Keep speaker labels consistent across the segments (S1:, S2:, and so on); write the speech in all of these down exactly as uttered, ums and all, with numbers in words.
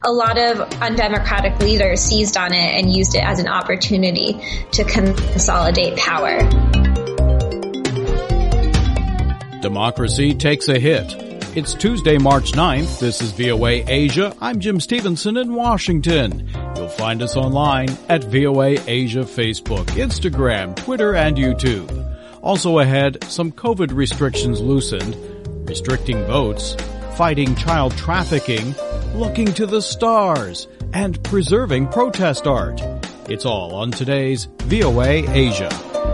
S1: a lot of undemocratic leaders seized on it and used it as an opportunity to consolidate power.
S2: Democracy takes a hit. It's Tuesday, March ninth. This is V O A Asia. I'm Jim Stevenson in Washington. You'll find us online at V O A Asia Facebook, Instagram, Twitter, and YouTube. Also ahead, some COVID restrictions loosened, restricting votes, fighting child trafficking, looking to the stars, and preserving protest art. It's all on today's V O A Asia.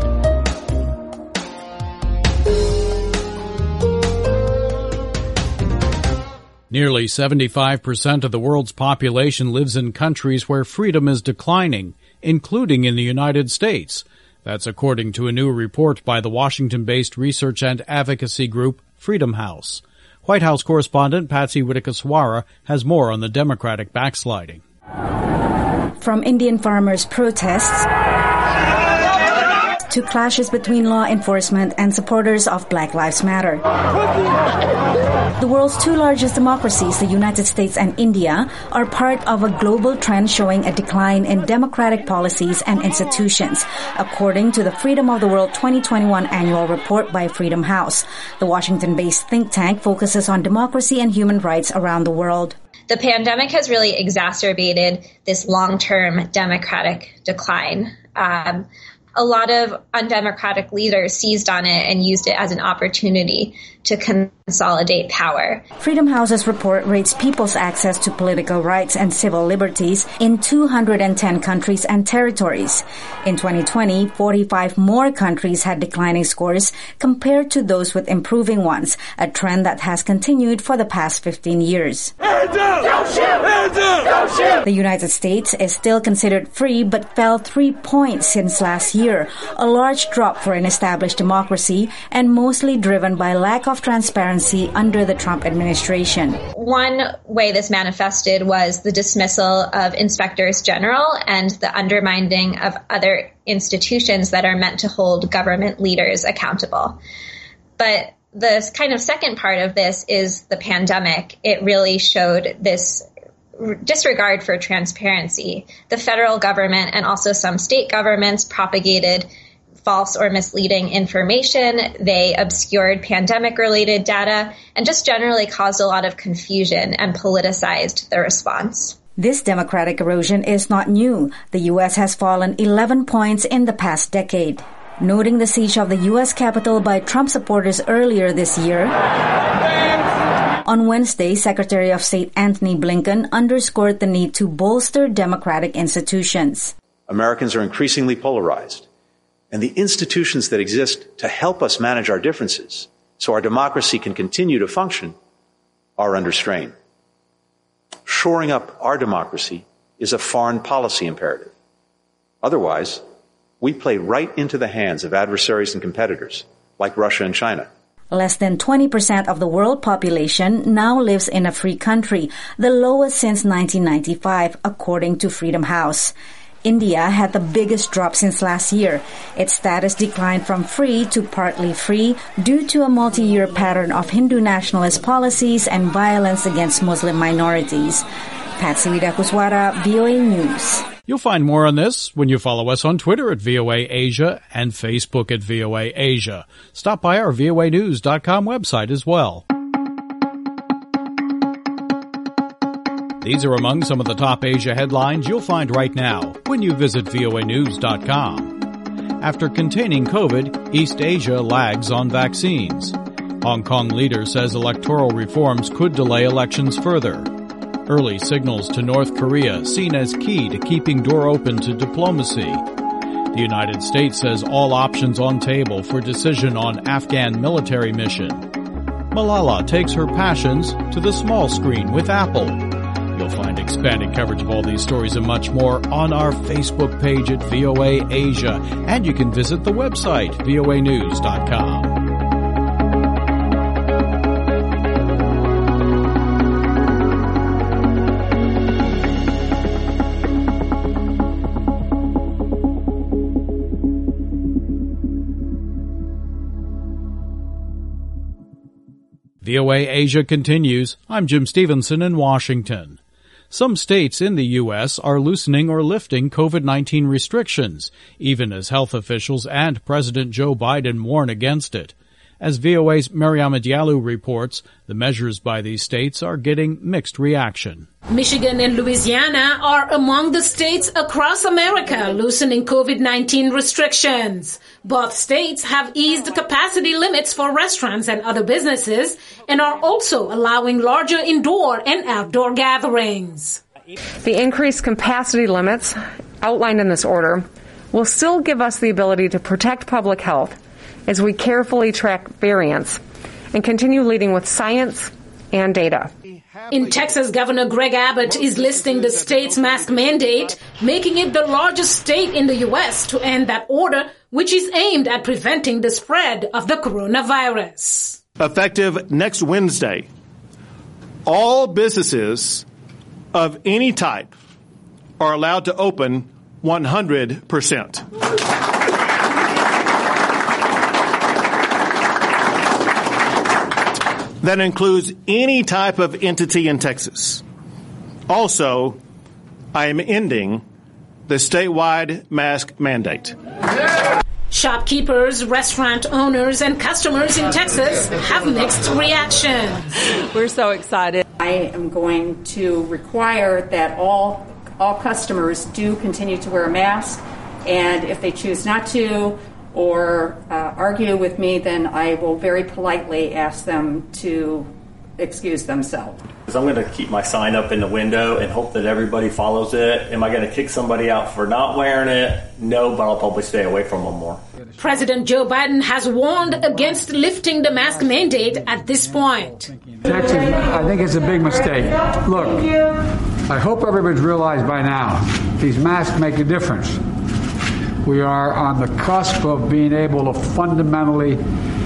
S2: Nearly seventy-five percent of the world's population lives in countries where freedom is declining, including in the United States. That's according to a new report by the Washington-based research and advocacy group Freedom House. White House correspondent Patsy Widakuswara has more on the Democratic backsliding.
S3: From Indian farmers' protests to clashes between law enforcement and supporters of Black Lives Matter. The world's two largest democracies, the United States and India, are part of a global trend showing a decline in democratic policies and institutions, according to the Freedom of the World twenty twenty-one annual report by Freedom House. The Washington-based think tank focuses on democracy and human rights around the world.
S1: The pandemic has really exacerbated this long-term democratic decline. Um, A lot of undemocratic leaders seized on it and used it as an opportunity to consolidate power.
S3: Freedom House's report rates people's access to political rights and civil liberties in two hundred ten countries and territories. In twenty twenty, forty-five more countries had declining scores compared to those with improving ones, a trend that has continued for the past fifteen years.
S4: Hands up! Don't shoot! Hands up! Don't shoot!
S3: The United States is still considered free but fell three points since last year, a large drop for an established democracy and mostly driven by lack of transparency under the Trump administration.
S1: One way this manifested was the dismissal of inspectors general and the undermining of other institutions that are meant to hold government leaders accountable. But the kind of second part of this is the pandemic. It really showed this disregard for transparency. The federal government and also some state governments propagated false or misleading information. They obscured pandemic-related data and just generally caused a lot of confusion and politicized the response.
S3: This democratic erosion is not new. The U S has fallen eleven points in the past decade. Noting the siege of the U S Capitol by Trump supporters earlier this year, on Wednesday, Secretary of State Antony Blinken underscored the need to bolster democratic institutions.
S5: Americans are increasingly polarized, and the institutions that exist to help us manage our differences so our democracy can continue to function are under strain. Shoring up our democracy is a foreign policy imperative. Otherwise, we play right into the hands of adversaries and competitors like Russia and China.
S3: Less than twenty percent of the world population now lives in a free country, the lowest since nineteen ninety-five, according to Freedom House. India had the biggest drop since last year. Its status declined from free to partly free due to a multi-year pattern of Hindu nationalist policies and violence against Muslim minorities. Patsy Widakuswara, V O A News.
S2: You'll find more on this when you follow us on Twitter at V O A Asia and Facebook at V O A Asia. Stop by our V O A news dot com website as well. These are among some of the top Asia headlines you'll find right now when you visit V O A news dot com. After containing COVID, East Asia lags on vaccines. Hong Kong leader says electoral reforms could delay elections further. Early signals to North Korea seen as key to keeping door open to diplomacy. The United States says all options on table for decision on Afghan military mission. Malala takes her passions to the small screen with Apple. You'll find expanded coverage of all these stories and much more on our Facebook page at V O A Asia, and you can visit the website V O A news dot com. V O A Asia continues. I'm Jim Stevenson in Washington. Some states in the U S are loosening or lifting COVID nineteen restrictions, even as health officials and President Joe Biden warn against it. As V O A's Mariama Diallo reports, the measures by these states are getting mixed reaction.
S6: Michigan and Louisiana are among the states across America loosening COVID nineteen restrictions. Both states have eased capacity limits for restaurants and other businesses and are also allowing larger indoor and outdoor gatherings.
S7: The increased capacity limits outlined in this order will still give us the ability to protect public health as we carefully track variants and continue leading with science and data.
S6: In Texas, Governor Greg Abbott is listing the state's mask mandate, making it the largest state in the U S to end that order, which is aimed at preventing the spread of the coronavirus.
S8: Effective next Wednesday, all businesses of any type are allowed to open one hundred percent. That includes any type of entity in Texas. Also, I am ending the statewide mask mandate.
S6: Shopkeepers, restaurant owners, and customers in Texas have mixed reactions.
S9: We're so excited.
S10: I am going to require that all all customers do continue to wear a mask, and if they choose not to or uh, argue with me, then I will very politely ask them to excuse themselves.
S11: I'm going to keep my sign up in the window and hope that everybody follows it. Am I going to kick somebody out for not wearing it? No, but I'll probably stay away from them more.
S6: President Joe Biden has warned against lifting the mask mandate at this point.
S12: Texas, I think it's a big mistake. Look, I hope everybody's realized by now, these masks make a difference. We are on the cusp of being able to fundamentally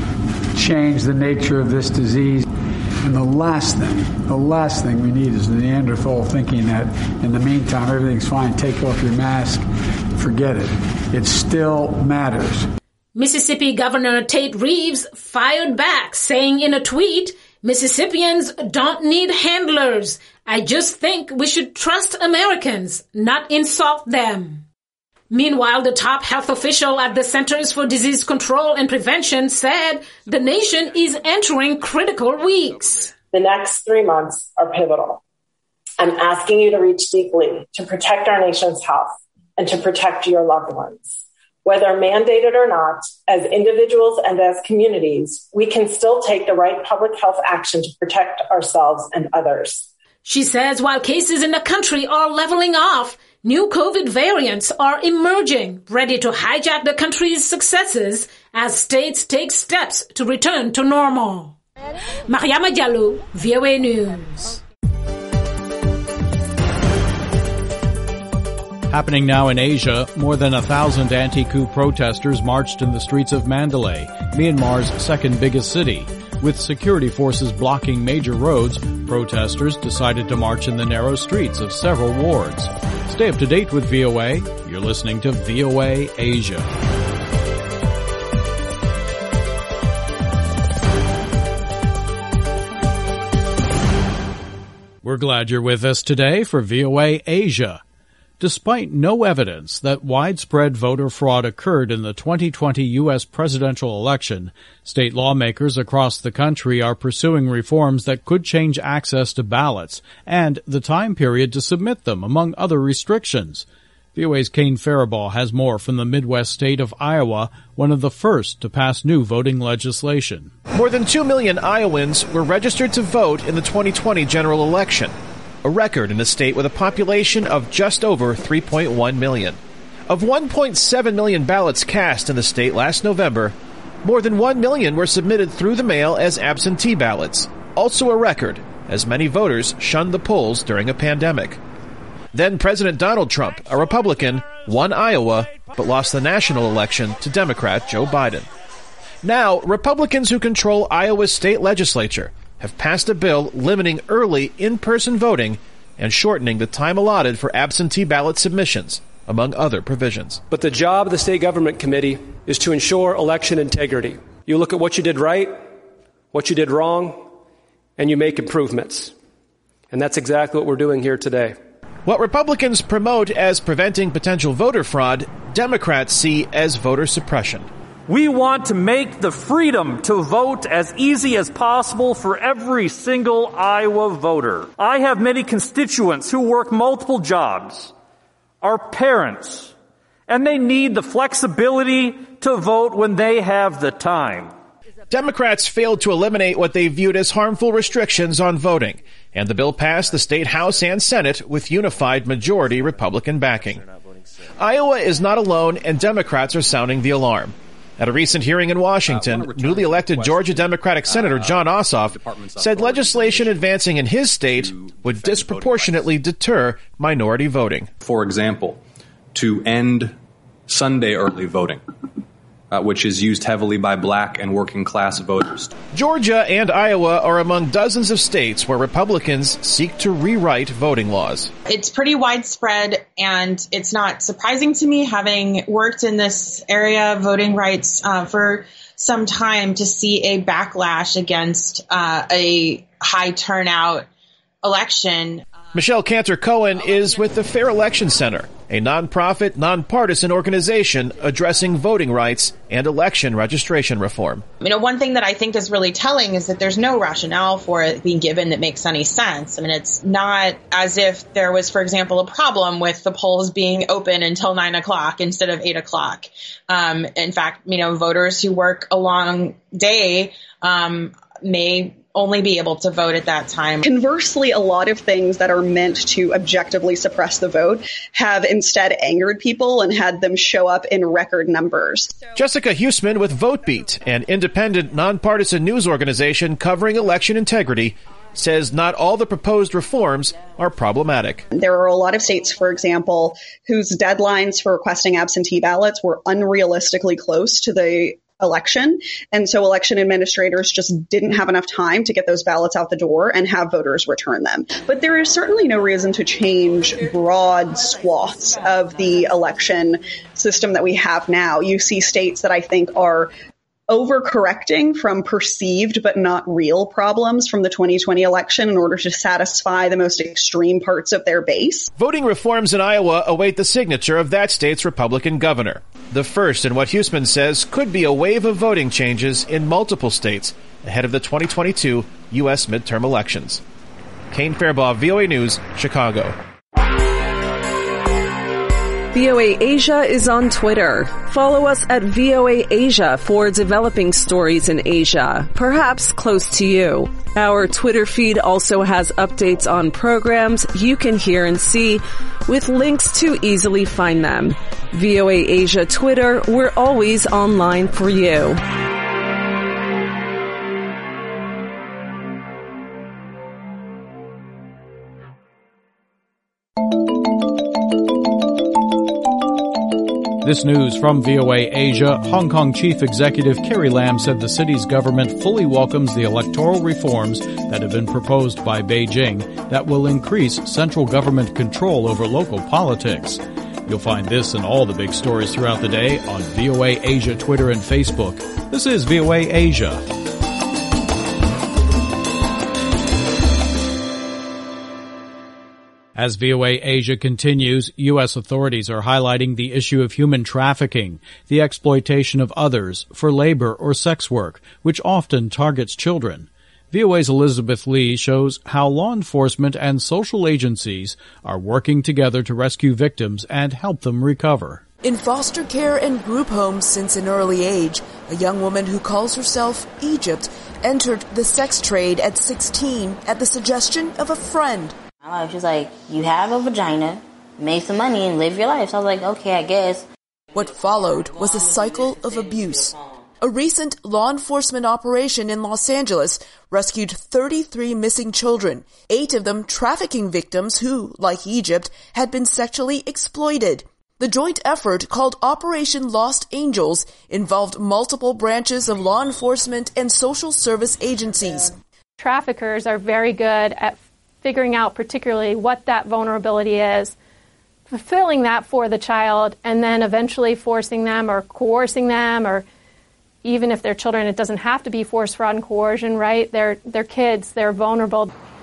S12: change the nature of this disease. And the last thing, the last thing we need is the Neanderthal thinking that in the meantime, everything's fine, take off your mask, forget it. It still matters.
S6: Mississippi Governor Tate Reeves fired back, saying in a tweet, Mississippians don't need handlers. I just think we should trust Americans, not insult them. Meanwhile, the top health official at the Centers for Disease Control and Prevention said the nation is entering critical weeks.
S13: The next three months are pivotal. I'm asking you to reach deeply to protect our nation's health and to protect your loved ones. Whether mandated or not, as individuals and as communities, we can still take the right public health action to protect ourselves and others.
S6: She says while cases in the country are leveling off, new COVID variants are emerging, ready to hijack the country's successes as states take steps to return to normal. Mariama Diallo, V O A News.
S2: Happening now in Asia, more than a thousand anti-coup protesters marched in the streets of Mandalay, Myanmar's second biggest city. With security forces blocking major roads, protesters decided to march in the narrow streets of several wards. Stay up to date with V O A. You're listening to V O A Asia. We're glad you're with us today for V O A Asia. Despite no evidence that widespread voter fraud occurred in the twenty twenty U S presidential election, state lawmakers across the country are pursuing reforms that could change access to ballots and the time period to submit them, among other restrictions. V O A's Kane Faribault has more from the Midwest state of Iowa, one of the first to pass new voting legislation.
S14: More than two million Iowans were registered to vote in the twenty twenty general election, a record in a state with a population of just over three point one million. Of one point seven million ballots cast in the state last November, more than one million were submitted through the mail as absentee ballots, also a record, as many voters shunned the polls during a pandemic. Then President Donald Trump, a Republican, won Iowa, but lost the national election to Democrat Joe Biden. Now, Republicans who control Iowa's state legislature have passed a bill limiting early in-person voting and shortening the time allotted for absentee ballot submissions, among other provisions.
S15: But the job of the State Government Committee is to ensure election integrity. You look at what you did right, what you did wrong, and you make improvements. And that's exactly what we're doing here today.
S14: What Republicans promote as preventing potential voter fraud, Democrats see as voter suppression.
S9: We want to make the freedom to vote as easy as possible for every single Iowa voter. I have many constituents who work multiple jobs, are parents, and they need the flexibility to vote when they have the time.
S14: Democrats failed to eliminate what they viewed as harmful restrictions on voting, and the bill passed the state House and Senate with unified majority Republican backing. Iowa is not alone, and Democrats are sounding the alarm. At a recent hearing in Washington, newly elected Georgia Democratic Senator Jon Ossoff said legislation advancing in his state would disproportionately deter minority voting.
S16: For example, to end Sunday early voting, uh, which is used heavily by black and working class voters.
S14: Georgia and Iowa are among dozens of states where Republicans seek to rewrite voting laws.
S17: It's pretty widespread, and it's not surprising to me, having worked in this area of voting rights uh, for some time, to see a backlash against uh, a high turnout election.
S14: Michelle Cantor-Cohen is with the Fair Election Center, a nonprofit, nonpartisan organization addressing voting rights and election registration reform.
S17: You know, one thing that I think is really telling is that there's no rationale for it being given that makes any sense. I mean, it's not as if there was, for example, a problem with the polls being open until nine o'clock instead of eight o'clock. Um, in fact, you know, voters who work a long day um, may only be able to vote at that time.
S18: Conversely, a lot of things that are meant to objectively suppress the vote have instead angered people and had them show up in record numbers.
S14: Jessica Huseman with VoteBeat, an independent, nonpartisan news organization covering election integrity, says not all the proposed reforms are problematic.
S18: There are a lot of states, for example, whose deadlines for requesting absentee ballots were unrealistically close to the election. And so election administrators just didn't have enough time to get those ballots out the door and have voters return them. But there is certainly no reason to change broad swaths of the election system that we have now. You see states that I think are overcorrecting from perceived but not real problems from the twenty twenty election in order to satisfy the most extreme parts of their base.
S14: Voting reforms in Iowa await the signature of that state's Republican governor. The first in what Huseman says could be a wave of voting changes in multiple states ahead of the twenty twenty-two U S midterm elections. Kane Fairbaugh, V O A News, Chicago.
S19: V O A Asia is on Twitter. Follow us at V O A Asia for developing stories in Asia, perhaps close to you. Our Twitter feed also has updates on programs you can hear and see, with links to easily find them. V O A Asia Twitter, we're always online for you.
S2: This news from V O A Asia. Hong Kong Chief Executive Carrie Lam said the city's government fully welcomes the electoral reforms that have been proposed by Beijing that will increase central government control over local politics. You'll find this and all the big stories throughout the day on V O A Asia Twitter and Facebook. This is V O A Asia. As V O A Asia continues, U S authorities are highlighting the issue of human trafficking, the exploitation of others for labor or sex work, which often targets children. V O A's Elizabeth Lee shows how law enforcement and social agencies are working together to rescue victims and help them recover.
S20: In foster care and group homes since an early age, a young woman who calls herself Egypt entered the sex trade at sixteen at the suggestion of a friend.
S21: My life was like, you have a vagina, make some money, and live your life. So I was like, okay, I guess.
S20: What followed was a cycle of abuse. A recent law enforcement operation in Los Angeles rescued thirty-three missing children, eight of them trafficking victims who, like Egypt, had been sexually exploited. The joint effort, called Operation Lost Angels, involved multiple branches of law enforcement and social service agencies.
S22: Traffickers are very good at figuring out particularly what that vulnerability is, fulfilling that for the child, and then eventually forcing them or coercing them, or even if they're children, it doesn't have to be force, fraud, and coercion, right? They're, they're kids, they're vulnerable.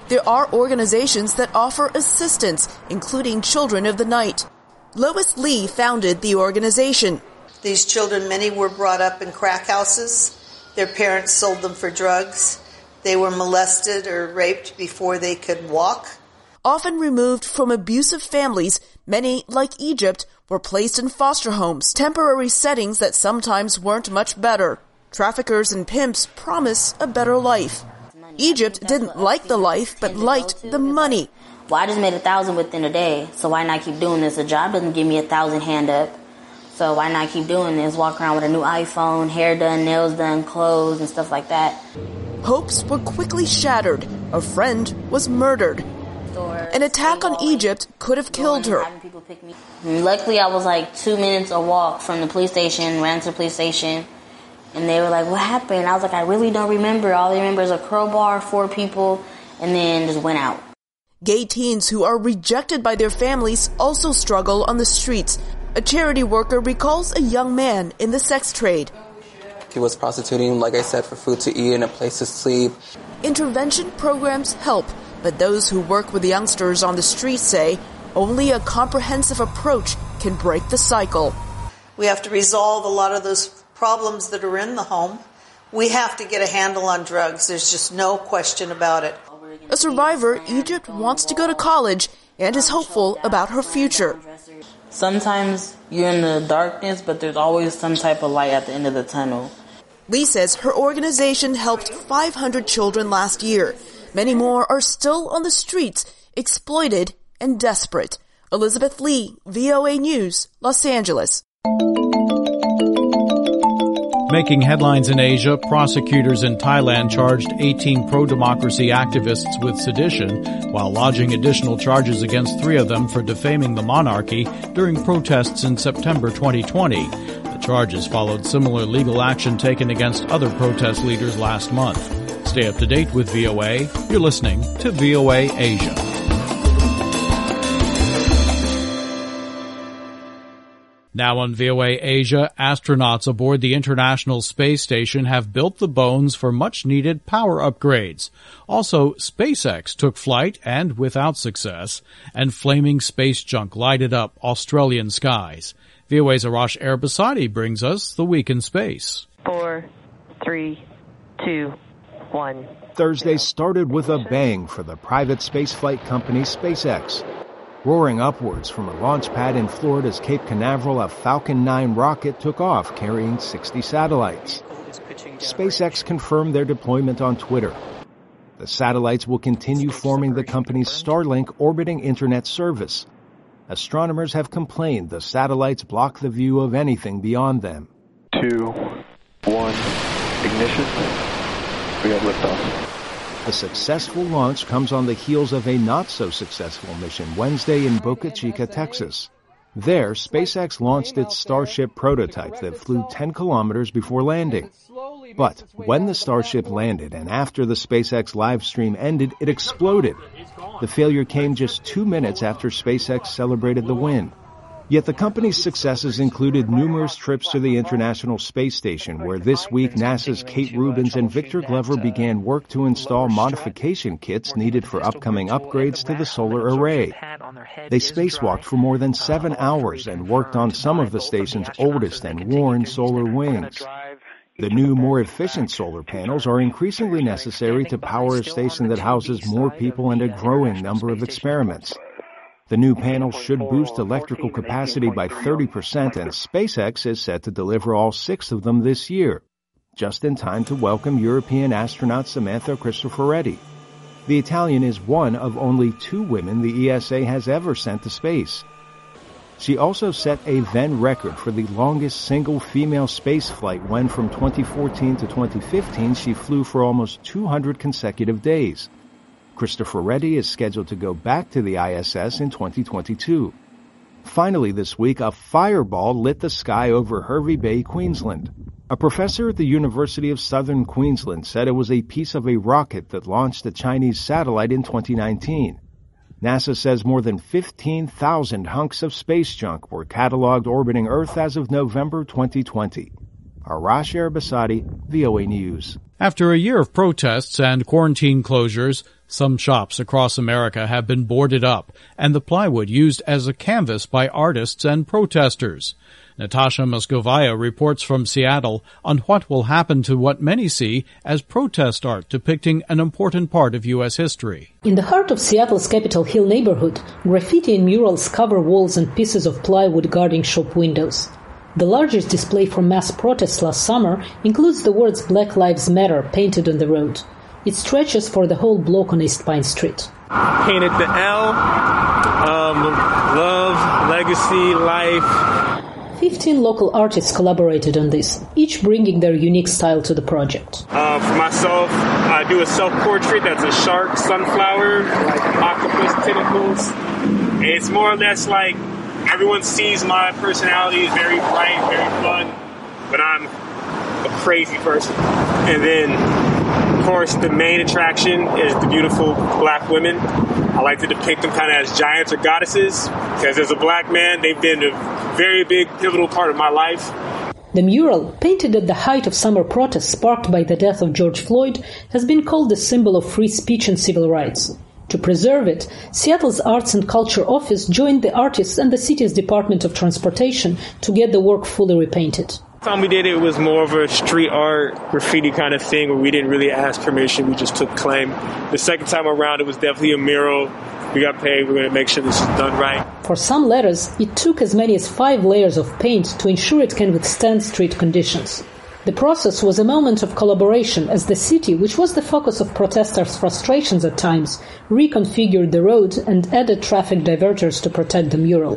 S20: There are organizations that offer assistance, including Children of the Night. Lois Lee founded the organization.
S1: These children, many were brought up in crack houses. Their parents sold them for drugs. They were molested or raped before they could walk.
S20: Often removed from abusive families, many, like Egypt, were placed in foster homes, temporary settings that sometimes weren't much better. Traffickers and pimps promise a better life. Egypt didn't like the life, but liked the money.
S21: Well, I just made a thousand within a day, so why not keep doing this? A job doesn't give me a thousand hand up, so why not keep doing this? Walk around with a new iPhone, hair done, nails done, clothes, and stuff like that.
S20: Hopes were quickly shattered. A friend was murdered. An attack on Egypt could have killed her.
S21: Luckily, I was like two minutes a walk from the police station, ran to the police station, and they were like, what happened? I was like, I really don't remember. All I remember is a crowbar, four people, and then just went out.
S20: Gay teens who are rejected by their families also struggle on the streets. A charity worker recalls a young man in the sex trade.
S4: He was prostituting, like I said, for food to eat and a place to sleep.
S20: Intervention programs help, but those who work with youngsters on the street say only a comprehensive approach can break the cycle.
S1: We have to resolve a lot of those problems that are in the home. We have to get a handle on drugs. There's just no question about it.
S20: A survivor, Egypt wants to go to college and is hopeful about her future.
S21: Sometimes you're in the darkness, but there's always some type of light at the end of the tunnel.
S20: Lee says her organization helped five hundred children last year. Many more are still on the streets, exploited and desperate. Elizabeth Lee, V O A News, Los Angeles.
S2: Making headlines in Asia, prosecutors in Thailand charged eighteen pro-democracy activists with sedition while lodging additional charges against three of them for defaming the monarchy during protests in September twenty twenty. The charges followed similar legal action taken against other protest leaders last month. Stay up to date with V O A. You're listening to V O A Asia. Now on V O A Asia, astronauts aboard the International Space Station have built the bones for much-needed power upgrades. Also, SpaceX took flight, and without success, and flaming space junk lighted up Australian skies. V O A's Arash Erbasadi brings us the week in space.
S23: Four, three, two, one.
S24: Thursday started with a bang for the private spaceflight company SpaceX. Roaring upwards from a launch pad in Florida's Cape Canaveral, a Falcon nine rocket took off carrying sixty satellites. SpaceX confirmed their deployment on Twitter. The satellites will continue forming the company's Starlink orbiting internet service. Astronomers have complained the satellites block the view of anything beyond them.
S25: Two, one, ignition. We have liftoff.
S24: The successful launch comes on the heels of a not-so-successful mission Wednesday in Boca Chica, Texas. There, SpaceX launched its Starship prototype that flew ten kilometers before landing. But when the Starship landed and after the SpaceX live stream ended, it exploded. The failure came just two minutes after SpaceX celebrated the win. Yet the company's successes included numerous trips to the International Space Station, where this week NASA's Kate Rubins and Victor Glover began work to install modification kits needed for upcoming upgrades to the solar array. They spacewalked for more than seven hours and worked on some of the station's oldest and worn solar wings. The new, more efficient solar panels are increasingly necessary to power a station that houses more people and a growing number of experiments. The new panels should boost electrical capacity by thirty percent, and SpaceX is set to deliver all six of them this year, just in time to welcome European astronaut Samantha Cristoforetti. The Italian is one of only two women the E S A has ever sent to space. She also set a then record for the longest single female space flight when from twenty fourteen to twenty fifteen she flew for almost two hundred consecutive days. Cristoforetti is scheduled to go back to the I S S in twenty twenty-two. Finally this week, a fireball lit the sky over Hervey Bay, Queensland. A professor at the University of Southern Queensland said it was a piece of a rocket that launched a Chinese satellite in twenty nineteen. NASA says more than fifteen thousand hunks of space junk were cataloged orbiting Earth as of November twenty twenty. Arash Arabasadi, V O A News.
S2: After a year of protests and quarantine closures, some shops across America have been boarded up and the plywood used as a canvas by artists and protesters. Natasha Moscovaya reports from Seattle on what will happen to what many see as protest art depicting an important part of U S history.
S3: In the heart of Seattle's Capitol Hill neighborhood, graffiti and murals cover walls and pieces of plywood guarding shop windows. The largest display for mass protests last summer includes the words Black Lives Matter painted on the road. It stretches for the whole block on East Pine Street.
S5: Painted the L, um, love, legacy, life.
S3: Fifteen local artists collaborated on this, each bringing their unique style to the project.
S5: Uh, for myself, I do a self-portrait that's a shark, sunflower, like octopus tentacles. And it's more or less like everyone sees my personality as very bright, very fun, but I'm a crazy person. And then, of course, the main attraction is the beautiful black women. I like to depict them kind of as giants or goddesses, because as a black man, they've been a very big, pivotal part of my life.
S3: The mural, painted at the height of summer protests sparked by the death of George Floyd, has been called the symbol of free speech and civil rights. To preserve it, Seattle's Arts and Culture Office joined the artists and the city's Department of Transportation to get the work fully repainted.
S5: The time we did it was more of a street art, graffiti kind of thing where we didn't really ask permission, we just took claim. The second time around, it was definitely a mural. We got paid, we're going to make sure this is done right.
S3: For some letters, it took as many as five layers of paint to ensure it can withstand street conditions. The process was a moment of collaboration as the city, which was the focus of protesters' frustrations at times, reconfigured the road and added traffic diverters to protect the mural.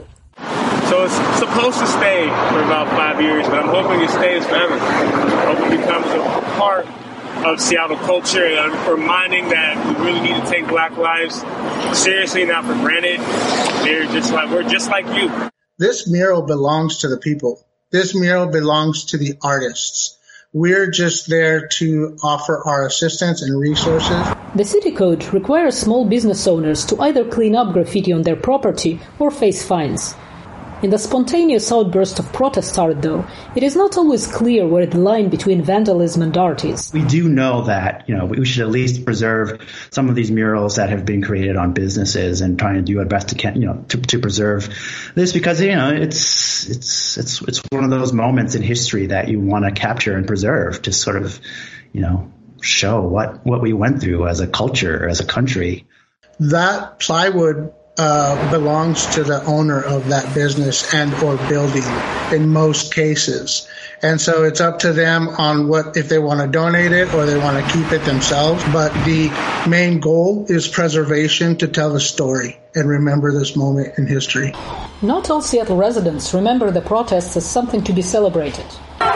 S5: So it's supposed to stay for about five years, but I'm hoping it stays forever. I hope it becomes a part of Seattle culture and reminding that we really need to take black lives seriously, not for granted. They're just like, we're just like you.
S7: This mural belongs to the people. This mural belongs to the artists. We're just there to offer our assistance and resources.
S3: The city code requires small business owners to either clean up graffiti on their property or face fines. In the spontaneous outburst of protest art, though, it is not always clear where the line between vandalism and art is.
S8: We do know that, you know, we should at least preserve some of these murals that have been created on businesses and trying to do our best to, can, you know, to, to preserve this because, you know, it's, it's, it's, it's one of those moments in history that you want to capture and preserve to sort of, you know, show what, what we went through as a culture, as a country.
S7: That plywood Uh, belongs to the owner of that business and or building in most cases. And so it's up to them on what if they want to donate it or they want to keep it themselves. But the main goal is preservation to tell the story and remember this moment in history.
S3: Not all Seattle residents remember the protests as something to be celebrated.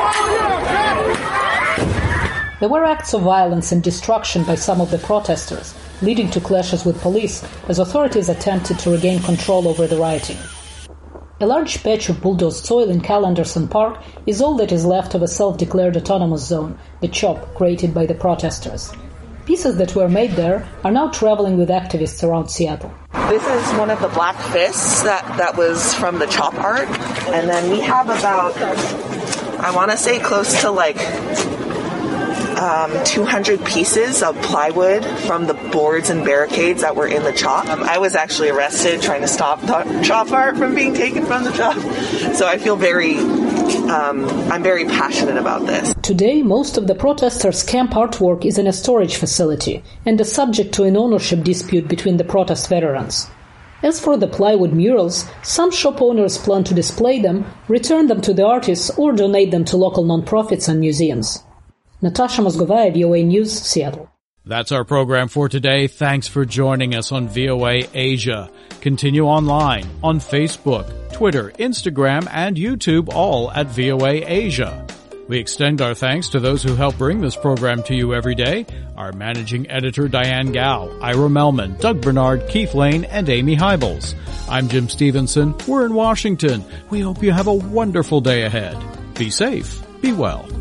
S3: There were acts of violence and destruction by some of the protesters, leading to clashes with police as authorities attempted to regain control over the rioting. A large patch of bulldozed soil in Cal Anderson Park is all that is left of a self-declared autonomous zone, the CHOP, created by the protesters. Pieces that were made there are now traveling with activists around Seattle.
S10: This is one of the black fists that, that was from the CHOP art. And then we have about, I want to say close to like Um, two hundred pieces of plywood from the boards and barricades that were in the CHOP. Um, I was actually arrested trying to stop the CHOP art from being taken from the CHOP. So I feel very, um, I'm very passionate about this.
S3: Today, most of the protesters' camp artwork is in a storage facility and is subject to an ownership dispute between the protest veterans. As for the plywood murals, some shop owners plan to display them, return them to the artists, or donate them to local nonprofits and museums. Natasha Moscovaya, V O A News, Seattle.
S2: That's our program for today. Thanks for joining us on V O A Asia. Continue online on Facebook, Twitter, Instagram, and YouTube, all at V O A Asia. We extend our thanks to those who help bring this program to you every day. Our managing editor, Diane Gao, Ira Melman, Doug Bernard, Keith Lane, and Amy Hybels. I'm Jim Stevenson. We're in Washington. We hope you have a wonderful day ahead. Be safe. Be well.